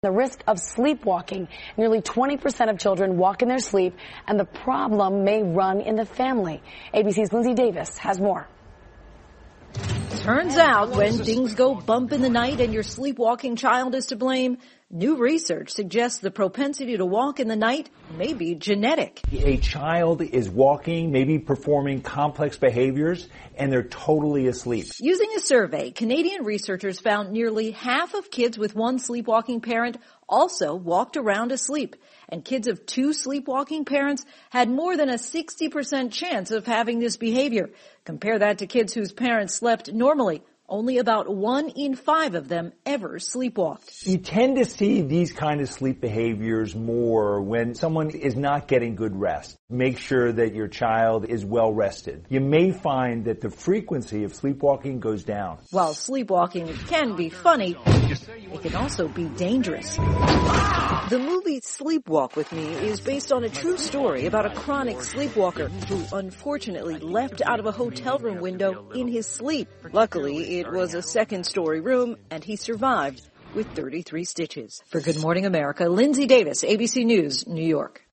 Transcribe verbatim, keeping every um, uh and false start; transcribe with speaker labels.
Speaker 1: The risk of sleepwalking. Nearly twenty percent of children walk in their sleep, and the problem may run in the family. A B C's Lindsay Davis has more.
Speaker 2: Turns out when things go bump in the night and your sleepwalking child is to blame, new research suggests the propensity to walk in the night may be genetic.
Speaker 3: A child is walking, maybe performing complex behaviors, and they're totally asleep.
Speaker 2: Using a survey, Canadian researchers found nearly half of kids with one sleepwalking parent also walked around asleep. And kids of two sleepwalking parents had more than a sixty percent chance of having this behavior. Compare that to kids whose parents slept normally. Only about one in five of them ever sleepwalked.
Speaker 3: You tend to see these kind of sleep behaviors more when someone is not getting good rest. Make sure that your child is well rested. You may find that the frequency of sleepwalking goes down.
Speaker 2: While sleepwalking can be funny, it can also be dangerous. The movie Sleepwalk With Me is based on a true story about a chronic sleepwalker who unfortunately leapt out of a hotel room window in his sleep. Luckily, it was a second-story room, and he survived with thirty-three stitches. For Good Morning America, Lindsay Davis, A B C News, New York.